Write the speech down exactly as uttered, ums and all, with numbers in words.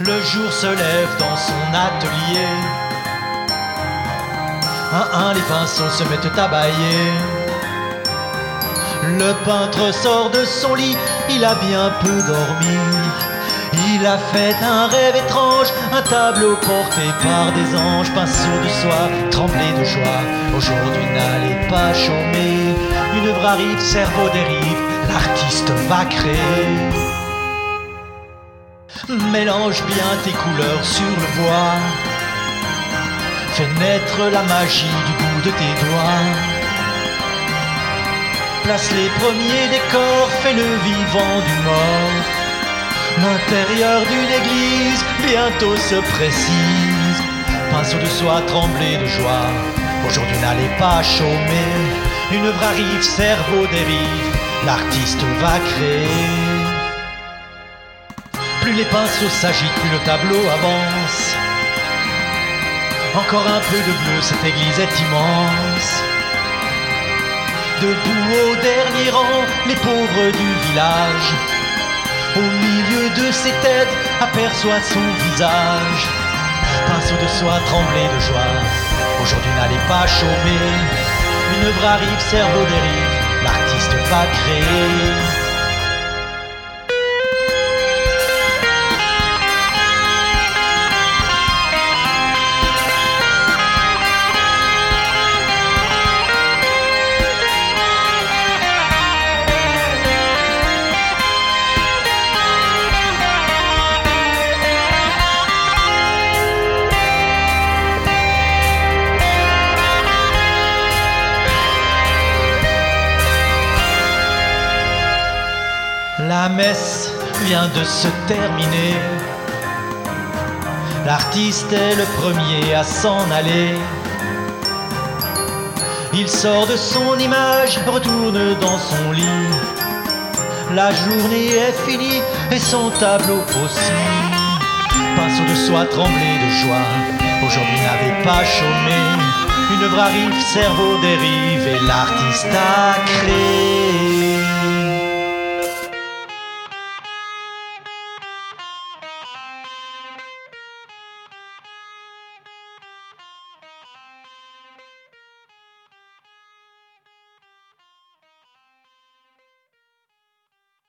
Le jour se lève dans son atelier. Un un les pinceaux se mettent à bailler. Le peintre sort de son lit, il a bien peu dormi. Il a fait un rêve étrange, un tableau porté par des anges. Pinceau de soie, tremblé de joie, aujourd'hui n'allez pas chômer. Une œuvre arrive, cerveau dérive, l'artiste va créer. Mélange bien tes couleurs sur le bois, fais naître la magie du bout de tes doigts. Place les premiers décors, fais le vivant du mort. L'intérieur d'une église bientôt se précise. Pinceau de soie, tremblé de joie, aujourd'hui n'allez pas chômer. Une œuvre arrive, cerveau dérive, l'artiste va créer. Plus les pinceaux s'agitent, plus le tableau avance. Encore un peu de bleu, cette église est immense. Debout au dernier rang, les pauvres du village. Au milieu de ses têtes, aperçoit son visage. Pinceau de soie, tremblé de joie, aujourd'hui n'allez pas chômer. Une œuvre arrive, cerveau dérive, l'artiste va créer. La messe vient de se terminer. L'artiste est le premier à s'en aller. Il sort de son image, retourne dans son lit. La journée est finie et son tableau aussi. Pinceau de soie, tremblé de joie, aujourd'hui n'avez pas chômé. Une œuvre arrive, cerveau dérive et l'artiste a créé.